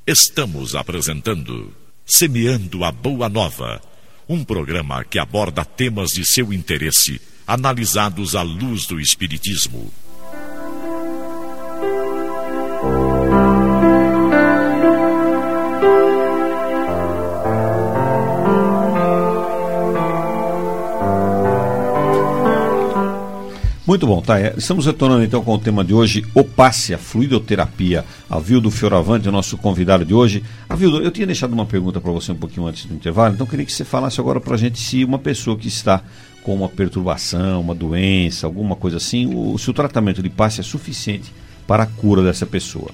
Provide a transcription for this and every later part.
Estamos apresentando Semeando a Boa Nova, um programa que aborda temas de seu interesse, analisados à luz do Espiritismo. Muito bom, tá? Estamos retornando então com o tema de hoje, o passe, a fluidoterapia. Avildo Fioravante, o nosso convidado de hoje. Avildo, eu tinha deixado uma pergunta para você um pouquinho antes do intervalo, então eu queria que você falasse agora para a gente se uma pessoa que está com uma perturbação, uma doença, alguma coisa assim, se o tratamento de passe é suficiente para a cura dessa pessoa.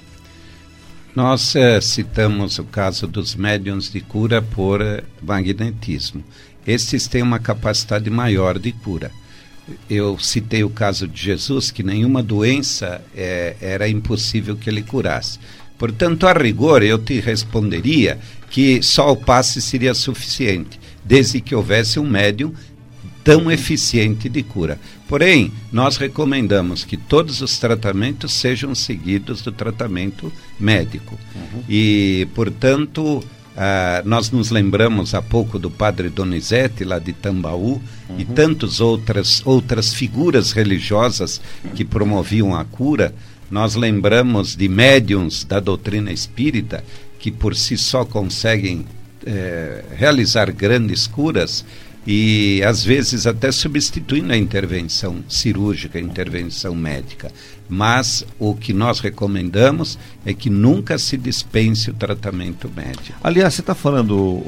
Nós citamos o caso dos médiuns de cura por magnetismo. Estes têm uma capacidade maior de cura. Eu citei o caso de Jesus, que nenhuma doença era impossível que ele curasse. Portanto, a rigor, eu te responderia que só o passe seria suficiente, desde que houvesse um médium tão eficiente de cura. Porém, nós recomendamos que todos os tratamentos sejam seguidos do tratamento médico. E, portanto, nós nos lembramos há pouco do padre Donizete, lá de Tambaú, e tantas outras figuras religiosas que promoviam a cura. Nós lembramos de médiuns da doutrina espírita que por si só conseguem realizar grandes curas e às vezes até substituindo a intervenção cirúrgica, a intervenção médica. Mas o que nós recomendamos é que nunca se dispense o tratamento médico. Aliás, você está falando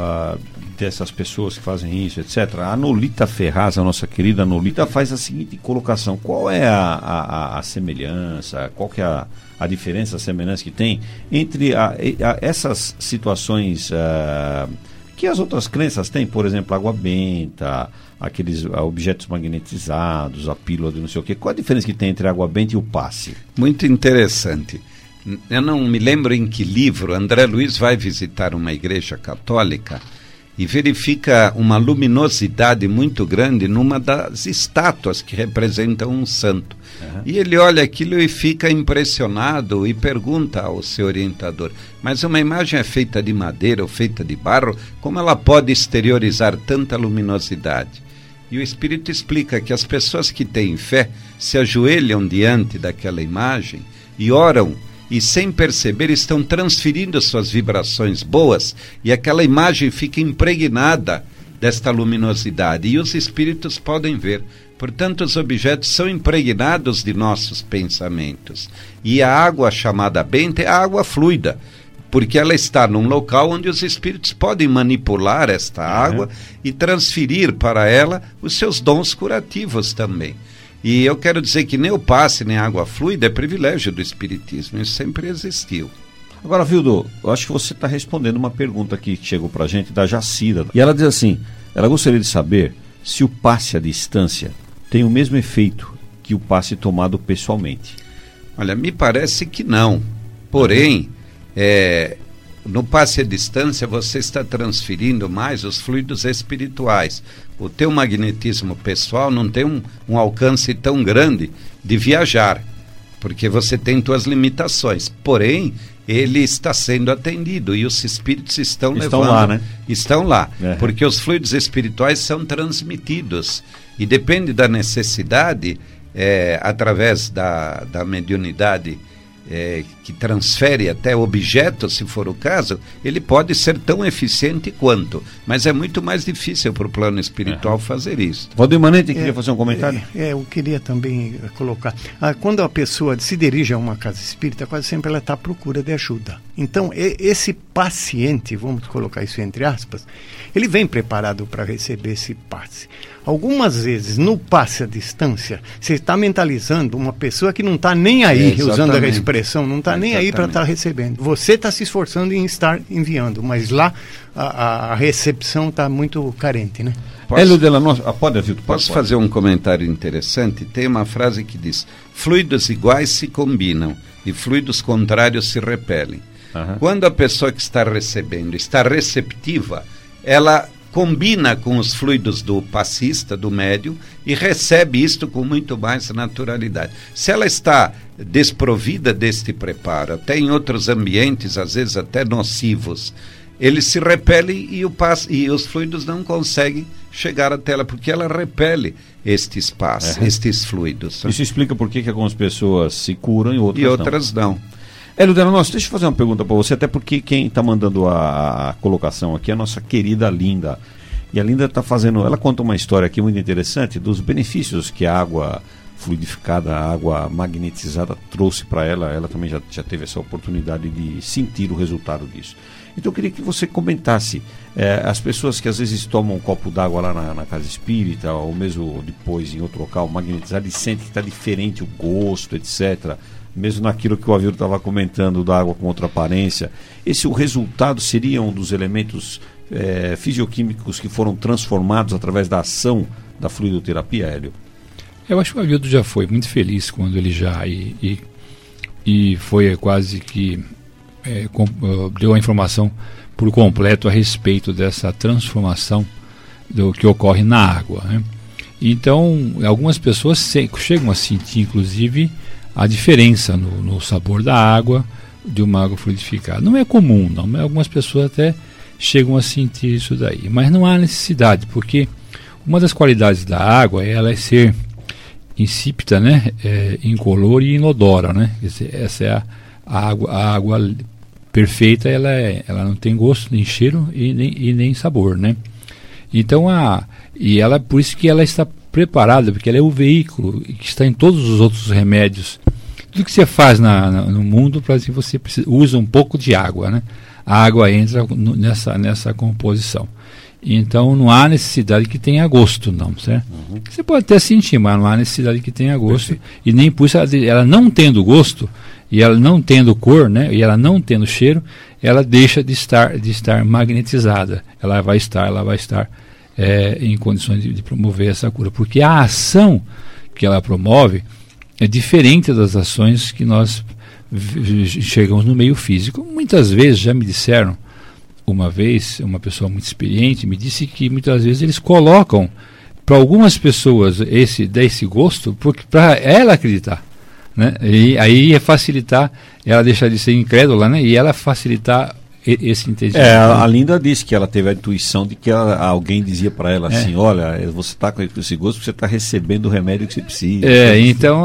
dessas pessoas que fazem isso, etc. A Nolita Ferraz, a nossa querida Nolita, faz a seguinte colocação: qual é a semelhança, qual que é a diferença, a semelhança que tem entre essas situações que as outras crenças têm, por exemplo, água benta, aqueles objetos magnetizados, a pílula de não sei o quê. Qual a diferença que tem entre a água benta e o passe? Muito interessante. Eu não me lembro em que livro André Luiz vai visitar uma igreja católica e verifica uma luminosidade muito grande numa das estátuas que representam um santo. E ele olha aquilo e fica impressionado e pergunta ao seu orientador: mas uma imagem é feita de madeira ou feita de barro, como ela pode exteriorizar tanta luminosidade? E o Espírito explica que as pessoas que têm fé se ajoelham diante daquela imagem e oram, e sem perceber estão transferindo suas vibrações boas, e aquela imagem fica impregnada desta luminosidade, e os espíritos podem ver. Portanto, os objetos são impregnados de nossos pensamentos. E a água chamada benta é a água fluida, porque ela está num local onde os espíritos podem manipular esta água e transferir para ela os seus dons curativos também. E eu quero dizer que nem o passe, nem a água fluida é privilégio do espiritismo, isso sempre existiu. Agora, Vildo, eu acho que você está respondendo uma pergunta aqui que chegou para a gente, da Jacira. E ela diz assim, ela gostaria de saber se o passe à distância tem o mesmo efeito que o passe tomado pessoalmente. Olha, me parece que não. Porém, no passe à distância você está transferindo mais os fluidos espirituais. O teu magnetismo pessoal não tem um alcance tão grande de viajar, porque você tem tuas limitações. Porém, ele está sendo atendido e os espíritos estão levando. Lá, né? Estão lá, porque os fluidos espirituais são transmitidos. E depende da necessidade, através da mediunidade, que transfere até objetos, se for o caso, ele pode ser tão eficiente quanto, mas é muito mais difícil para o plano espiritual fazer isso. Valdir Manente queria fazer um comentário? Eu queria também colocar, quando a pessoa se dirige a uma casa espírita, quase sempre ela está à procura de ajuda. Então, esse paciente, vamos colocar isso entre aspas, ele vem preparado para receber esse passe. Algumas vezes, no passe à distância, você está mentalizando uma pessoa que não está nem aí, usando a expressão, não está nem aí para estar recebendo. Você está se esforçando em estar enviando, mas lá a recepção está muito carente, né? Posso fazer um comentário interessante? Tem uma frase que diz: fluidos iguais se combinam e fluidos contrários se repelem. Quando a pessoa que está recebendo está receptiva, ela combina com os fluidos do passista, do médium, e recebe isto com muito mais naturalidade. Se ela está desprovida deste preparo, até em outros ambientes, às vezes até nocivos, ele se repele e os fluidos não conseguem chegar até ela, porque ela repele estes estes fluidos. Isso explica por que algumas pessoas se curam e outras não. Hélio Delanotte, deixa eu fazer uma pergunta para você, até porque quem está mandando a colocação aqui é a nossa querida Linda. E a Linda está fazendo, ela conta uma história aqui muito interessante dos benefícios que a água fluidificada, a água magnetizada trouxe para ela. Ela também já teve essa oportunidade de sentir o resultado disso. Então eu queria que você comentasse as pessoas que às vezes tomam um copo d'água lá na casa espírita, ou mesmo depois em outro local magnetizado, e sentem que está diferente o gosto, etc., mesmo naquilo que o Avildo estava comentando da água com outra aparência. O resultado seria um dos elementos fisioquímicos que foram transformados através da ação da fluidoterapia, Hélio? Eu acho que o Avildo já foi muito feliz quando ele já e foi quase que deu a informação por completo a respeito dessa transformação do que ocorre na água, né? Então, algumas pessoas chegam a sentir, inclusive, a diferença no sabor da água de uma água fluidificada. Não é comum, não, mas algumas pessoas até chegam a sentir isso daí. Mas não há necessidade, porque uma das qualidades da água é ela ser insípida, né? Incolor e inodora, né? Essa é a água perfeita, ela não tem gosto, nem cheiro e nem sabor, né? Então, por isso que ela está preparada, porque ela é o veículo que está em todos os outros remédios. Tudo que você faz no mundo, para assim, você usa um pouco de água, né? A água entra nessa composição. Então não há necessidade que tenha gosto, não, certo? Uhum. Você pode até sentir, mas não há necessidade que tenha gosto. Perfeito. E nem por isso ela não tendo gosto, e ela não tendo cor, né? E ela não tendo cheiro, ela deixa de estar magnetizada. Ela vai estar em condições de promover essa cura, porque a ação que ela promove é diferente das ações que nós chegamos no meio físico. Muitas vezes, já me disseram, uma vez, uma pessoa muito experiente me disse que muitas vezes eles colocam para algumas pessoas desse gosto para ela acreditar, né? E aí é facilitar, ela deixar de ser incrédula, né? E ela facilitar esse entendimento. A Linda disse que ela teve a intuição de que alguém dizia para ela assim, olha, você está com esse gosto porque você está recebendo o remédio que você precisa. Então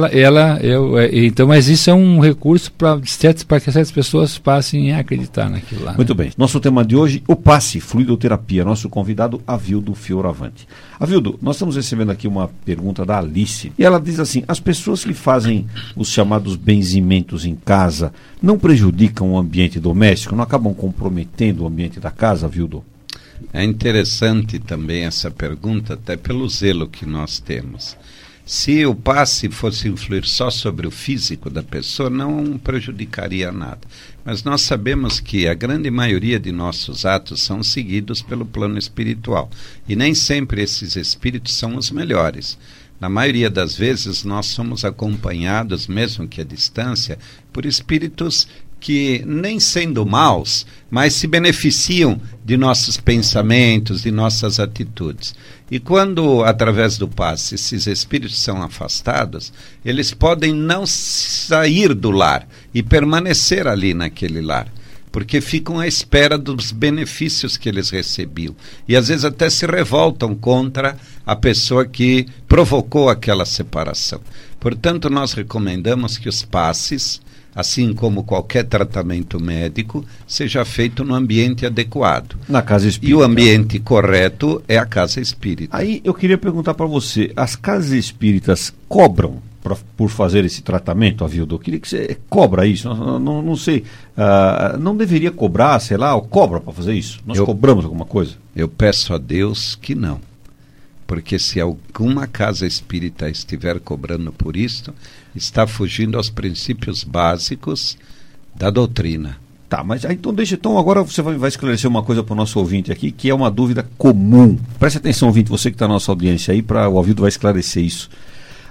então, mas isso é um recurso para que certas pessoas passem a acreditar naquilo lá. Muito bem. Nosso tema de hoje, o passe, fluidoterapia. Nosso convidado, Avildo Fioravante. Avildo, nós estamos recebendo aqui uma pergunta da Alice. E ela diz assim, as pessoas que fazem os chamados benzimentos em casa não prejudicam o ambiente doméstico? Não acabam comprometendo o ambiente da casa, Avildo? É interessante também essa pergunta, até pelo zelo que nós temos. Se o passe fosse influir só sobre o físico da pessoa, não prejudicaria nada. Mas nós sabemos que a grande maioria de nossos atos são seguidos pelo plano espiritual. E nem sempre esses espíritos são os melhores. Na maioria das vezes nós somos acompanhados, mesmo que à distância, por espíritos que, nem sendo maus, mas se beneficiam de nossos pensamentos, de nossas atitudes. E quando, através do passe, esses espíritos são afastados, eles podem não sair do lar e permanecer ali naquele lar, porque ficam à espera dos benefícios que eles recebiam. E às vezes até se revoltam contra a pessoa que provocou aquela separação. Portanto, nós recomendamos que os passes, assim como qualquer tratamento médico, seja feito no ambiente adequado. Na casa espírita. E o ambiente correto é a casa espírita. Aí eu queria perguntar para você, as casas espíritas cobram por fazer esse tratamento, Avildo? Eu queria que você cobra isso, não sei, não deveria cobrar, sei lá, ou cobra para fazer isso? Nós cobramos alguma coisa? Eu peço a Deus que não. Porque se alguma casa espírita estiver cobrando por isto, está fugindo aos princípios básicos da doutrina. Tá, mas então agora você vai esclarecer uma coisa para o nosso ouvinte aqui, que é uma dúvida comum. Preste atenção, ouvinte, você que está na nossa audiência aí, o Avildo vai esclarecer isso.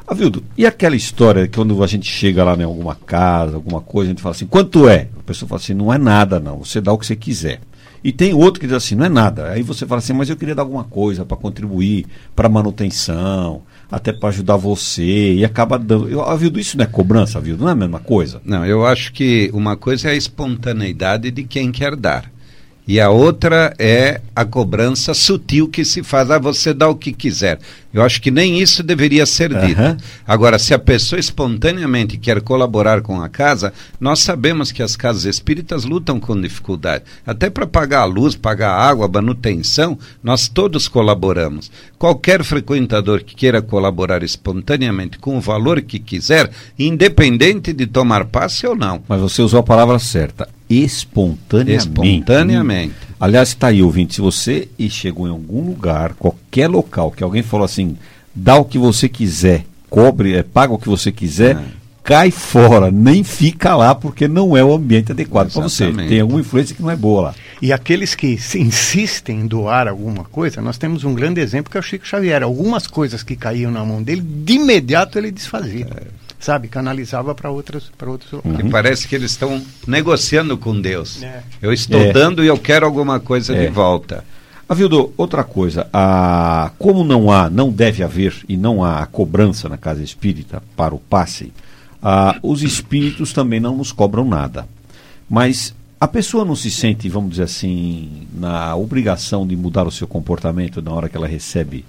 Avildo, e aquela história que quando a gente chega lá em alguma casa, alguma coisa, a gente fala assim, quanto é? A pessoa fala assim, não é nada não, você dá o que você quiser. E tem outro que diz assim, não é nada. Aí você fala assim, mas eu queria dar alguma coisa para contribuir, para manutenção, até para ajudar você, e acaba dando... Avildo, isso não é cobrança, Avildo? Não é a mesma coisa? Não, eu acho que uma coisa é a espontaneidade de quem quer dar. E a outra é a cobrança sutil que se faz, você dá o que quiser. Eu acho que nem isso deveria ser dito. Agora, se a pessoa espontaneamente quer colaborar com a casa, nós sabemos que as casas espíritas lutam com dificuldade. Até para pagar a luz, pagar a água, a manutenção, nós todos colaboramos. Qualquer frequentador que queira colaborar espontaneamente com o valor que quiser, independente de tomar passe ou não. Mas você usou a palavra certa. Espontaneamente. Espontaneamente. Aliás, está aí, ouvinte, se você chegou em algum lugar, qualquer local, que alguém falou assim, dá o que você quiser, cobre, paga o que você quiser, cai fora, nem fica lá, porque não é o ambiente adequado para você. Tem alguma influência que não é boa lá. E aqueles que insistem em doar alguma coisa, nós temos um grande exemplo que é o Chico Xavier. Algumas coisas que caíam na mão dele, de imediato ele desfazia. Sabe, canalizava para outros locais. Parece que eles estão negociando com Deus. Eu estou dando e eu quero alguma coisa de volta. Avildo, outra coisa, como não deve haver e não há a cobrança na casa espírita para o passe, os espíritos também não nos cobram nada. Mas a pessoa não se sente, vamos dizer assim, na obrigação de mudar o seu comportamento na hora que ela recebe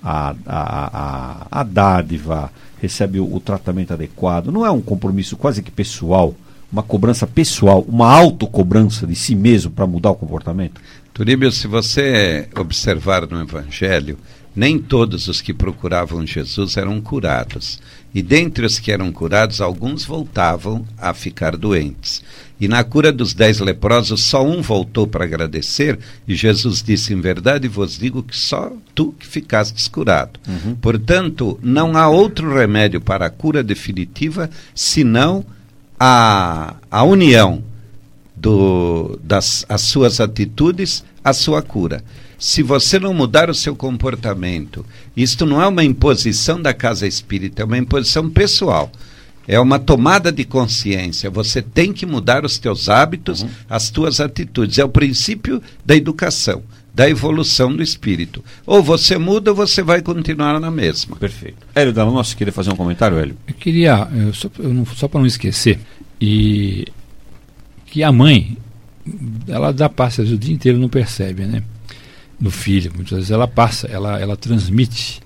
a dádiva, recebe o tratamento adequado. Não é um compromisso quase que pessoal, uma cobrança pessoal, uma autocobrança de si mesmo para mudar o comportamento? Turíbio, se você observar no Evangelho, nem todos os que procuravam Jesus eram curados. E dentre os que eram curados, alguns voltavam a ficar doentes. E na cura dos 10 leprosos, só um voltou para agradecer, e Jesus disse, em verdade vos digo que só tu que ficastes curado. Portanto, não há outro remédio para a cura definitiva, senão a união das suas atitudes à sua cura. Se você não mudar o seu comportamento, isto não é uma imposição da casa espírita, é uma imposição pessoal. É uma tomada de consciência. Você tem que mudar os teus hábitos, as tuas atitudes. É o princípio da educação, da evolução do espírito. Ou você muda ou você vai continuar na mesma. Perfeito. Hélio Dalon, você queria fazer um comentário, Hélio? Eu queria, só para não esquecer, que a mãe, ela dá passe o dia inteiro, não percebe, né? No filho, muitas vezes ela passa, ela transmite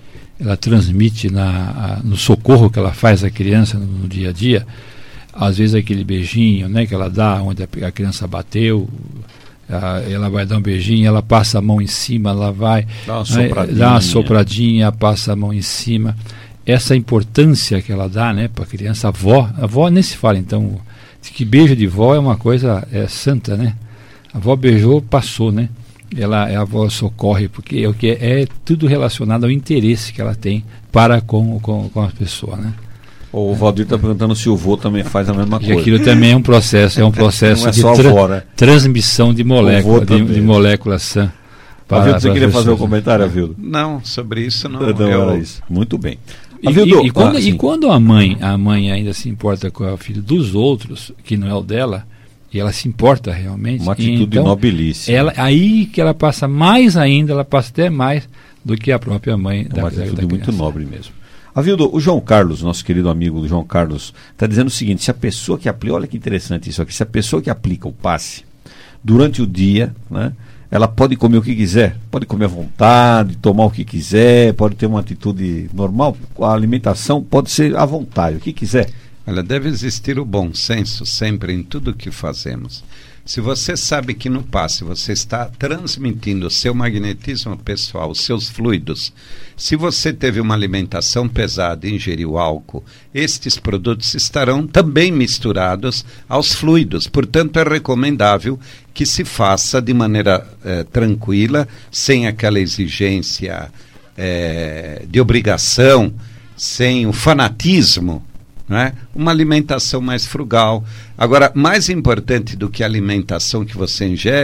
no socorro que ela faz à criança no dia a dia, às vezes aquele beijinho, né, que ela dá onde a criança bateu, ela vai dar um beijinho, ela passa a mão em cima, ela vai dá uma sopradinha, passa a mão em cima. Essa importância que ela dá, né, para a criança, a avó nem se fala, então, que beijo de vó é uma coisa santa, né? A avó beijou, passou, né? A avó socorre, porque é tudo relacionado ao interesse que ela tem para com a pessoa, né? O Valdir está perguntando se o vô também faz a mesma coisa. E aquilo também é um processo de transmissão de moléculas sã. Avildo, você queria fazer um comentário, Avildo? Não, sobre isso não. Era isso. Muito bem. E quando a mãe ainda se importa com o filho dos outros, que não é o dela, e ela se importa realmente. Uma atitude nobilíssima. Aí que ela passa mais ainda, ela passa até mais do que a própria mãe da criança. Uma atitude muito nobre mesmo. Avildo, o João Carlos, nosso querido amigo João Carlos, está dizendo o seguinte, se a pessoa que aplica, olha que interessante isso aqui, se a pessoa que aplica o passe durante o dia, né, ela pode comer o que quiser, pode comer à vontade, tomar o que quiser, pode ter uma atitude normal, a alimentação pode ser à vontade, o que quiser. Olha, deve existir o bom senso sempre em tudo o que fazemos. Se você sabe que no passe você está transmitindo o seu magnetismo pessoal, os seus fluidos, se você teve uma alimentação pesada e ingeriu álcool, estes produtos estarão também misturados aos fluidos. Portanto, é recomendável que se faça de maneira tranquila, sem aquela exigência de obrigação, sem o fanatismo. Não é? Uma alimentação mais frugal. Agora, mais importante do que a alimentação que você ingere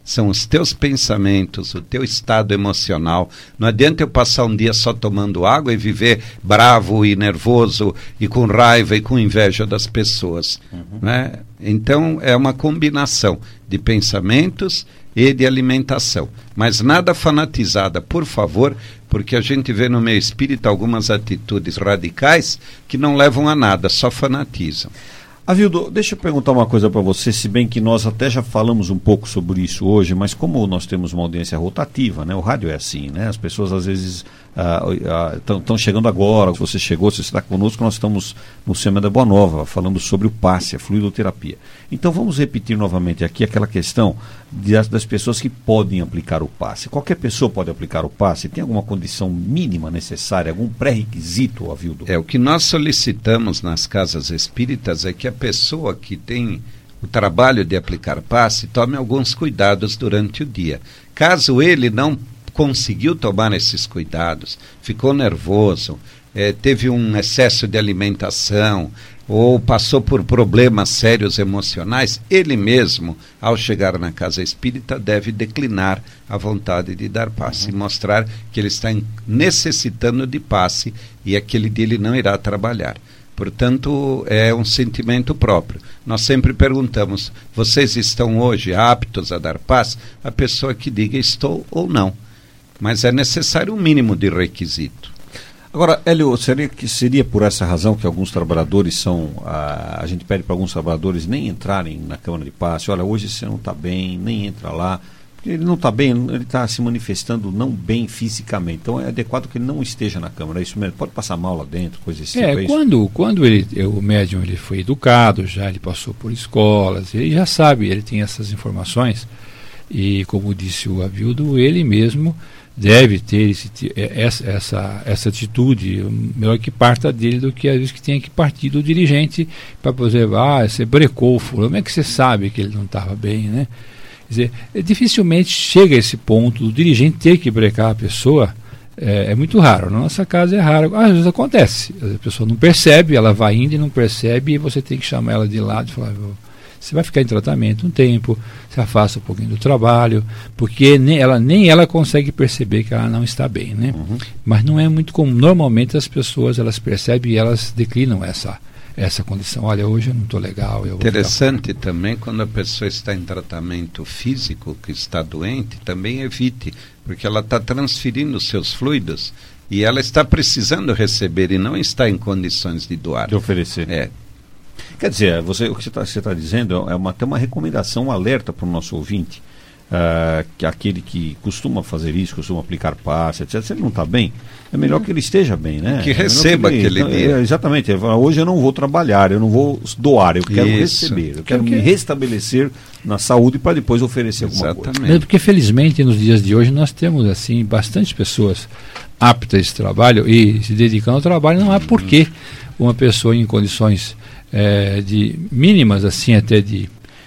São os teus pensamentos, o teu estado emocional. Não adianta eu passar um dia só tomando água e viver bravo e nervoso e com raiva e com inveja das pessoas. Né? Então, é uma combinação de pensamentos e de alimentação. Mas nada fanatizada, por favor, porque a gente vê no meio espírita algumas atitudes radicais que não levam a nada, só fanatizam. Avildo, deixa eu perguntar uma coisa para você, se bem que nós até já falamos um pouco sobre isso hoje, mas como nós temos uma audiência rotativa, né? O rádio é assim, né? As pessoas às vezes estão chegando agora, você chegou, você está conosco, nós estamos no Semana da Boa Nova, falando sobre o passe, a fluidoterapia. Então vamos repetir novamente aqui aquela questão das pessoas que podem aplicar o passe. Qualquer pessoa pode aplicar o passe? Tem alguma condição mínima necessária, algum pré-requisito, Avildo? O que nós solicitamos nas casas espíritas é que a pessoa que tem o trabalho de aplicar passe tome alguns cuidados durante o dia. Caso ele não conseguiu tomar esses cuidados, ficou nervoso, teve um excesso de alimentação ou passou por problemas sérios emocionais, ele mesmo, ao chegar na casa espírita, deve declinar a vontade de dar passe e mostrar que ele está necessitando de passe e aquele dia ele não irá trabalhar. Portanto, é um sentimento próprio. Nós sempre perguntamos, vocês estão hoje aptos a dar passe? A pessoa que diga estou ou não. Mas é necessário um mínimo de requisito. Agora, Hélio, seria por essa razão que alguns trabalhadores a gente pede para alguns trabalhadores nem entrarem na Câmara de Passe? Olha, hoje você não está bem, nem entra lá. Porque ele não está bem, ele está se manifestando não bem fisicamente. Então é adequado que ele não esteja na Câmara, é isso mesmo? Pode passar mal lá dentro, coisa assim. Quando o médium ele foi educado, já ele passou por escolas, ele já sabe, ele tem essas informações. E como disse o Avildo, ele mesmo deve ter essa atitude, melhor que parta dele do que às vezes que tenha que partir do dirigente para dizer, você brecou o fulano, como é que você sabe que ele não estava bem, né? Quer dizer, dificilmente chega a esse ponto do dirigente ter que brecar a pessoa, é muito raro, na nossa casa é raro, às vezes acontece, a pessoa não percebe, ela vai indo e não percebe e você tem que chamar ela de lado e falar, você vai ficar em tratamento um tempo, se afasta um pouquinho do trabalho, porque nem ela consegue perceber que ela não está bem, né? Mas não é muito comum. Normalmente as pessoas elas percebem e elas declinam essa condição. Olha, hoje eu não estou legal. Interessante também quando a pessoa está em tratamento físico, que está doente, também evite, porque ela está transferindo os seus fluidos e ela está precisando receber e não está em condições de doar. De oferecer. Quer dizer, o que você está dizendo é até uma recomendação, um alerta para o nosso ouvinte, que aquele que costuma fazer isso, costuma aplicar passe, etc., se ele não está bem, é melhor que ele esteja bem, né? Que receba aquele dia. Exatamente. Hoje eu não vou trabalhar, eu não vou doar, eu quero receber, eu quero me restabelecer na saúde para depois oferecer alguma coisa. Porque felizmente nos dias de hoje nós temos assim bastante pessoas aptas a esse trabalho e se dedicando ao trabalho, não há porquê uma pessoa em condições de mínimas assim até de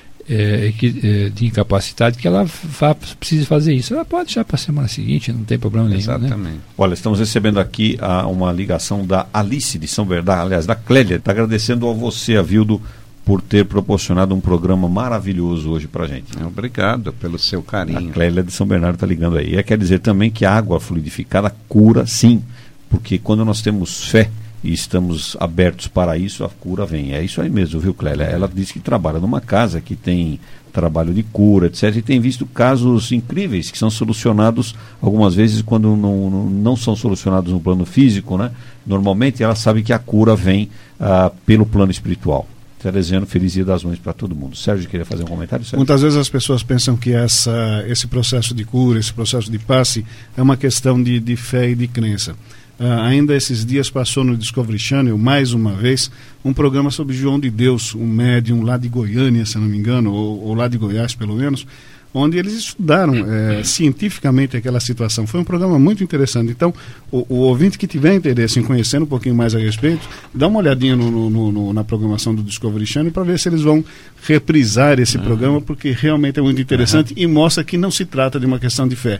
incapacidade que ela precise fazer isso. Ela pode deixar para a semana seguinte, não tem problema nenhum. Exatamente. Né? Olha, estamos recebendo aqui uma ligação da Alice de São Bernardo, aliás, da Clélia. Está agradecendo a você, Avildo, por ter proporcionado um programa maravilhoso hoje para a gente. Obrigado pelo seu carinho. A Clélia de São Bernardo está ligando aí. Quer dizer também que a água fluidificada cura, sim, porque quando nós temos fé e estamos abertos para isso, a cura vem. É isso aí mesmo, viu, Clélia? Ela disse que trabalha numa casa que tem trabalho de cura, etc. E tem visto casos incríveis que são solucionados algumas vezes quando não são solucionados no plano físico, né? Normalmente ela sabe que a cura vem pelo plano espiritual. Teresiano, feliz Dia das Mães para todo mundo. Sérgio, queria fazer um comentário? Sérgio? Muitas vezes as pessoas pensam que esse processo de cura, esse processo de passe é uma questão de fé e de crença. Ainda esses dias passou no Discovery Channel, mais uma vez, um programa sobre João de Deus, um médium lá de Goiânia, se não me engano, ou lá de Goiás, pelo menos, onde eles estudaram cientificamente aquela situação. Foi um programa muito interessante. Então, o ouvinte que tiver interesse em conhecer um pouquinho mais a respeito, dá uma olhadinha na programação do Discovery Channel para ver se eles vão reprisar esse programa, porque realmente é muito interessante e mostra que não se trata de uma questão de fé.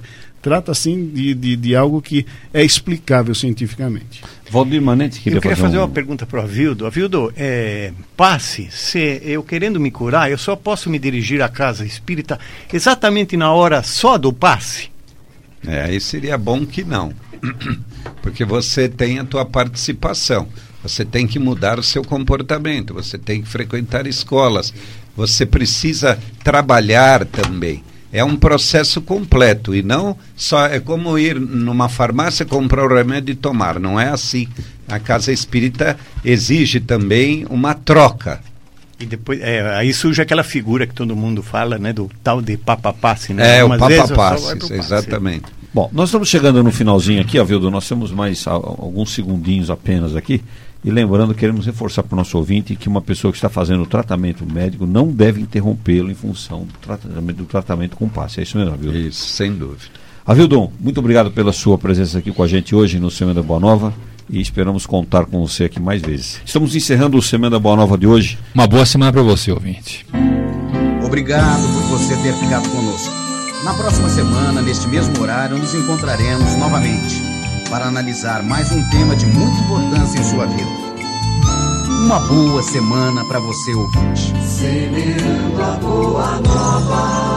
trata sim de algo que é explicável cientificamente. Valdir Manente Eu queria fazer uma pergunta para o Avildo. Avildo, passe, se eu querendo me curar, eu só posso me dirigir à casa espírita exatamente na hora só do passe? Aí seria bom que não, porque você tem a tua participação, você tem que mudar o seu comportamento, você tem que frequentar escolas, você precisa trabalhar também. É um processo completo e não só é como ir numa farmácia, comprar o remédio e tomar. Não é assim. A casa espírita exige também uma troca. E depois, aí surge aquela figura que todo mundo fala, né, do tal de papapasse, né? O papapasse, exatamente. Bom, nós estamos chegando no finalzinho aqui, Avildo, nós temos mais alguns segundinhos apenas aqui. E lembrando, queremos reforçar para o nosso ouvinte que uma pessoa que está fazendo o tratamento médico não deve interrompê-lo em função do tratamento com passe. É isso mesmo, Avildo? Isso, sem dúvida. Avildo, muito obrigado pela sua presença aqui com a gente hoje no Semana Boa Nova e esperamos contar com você aqui mais vezes. Estamos encerrando o Semana Boa Nova de hoje. Uma boa semana para você, ouvinte. Obrigado por você ter ficado conosco. Na próxima semana, neste mesmo horário, nos encontraremos novamente para analisar mais um tema de muita importância em sua vida. Uma boa semana para você, ouvinte. Semeando a boa nova.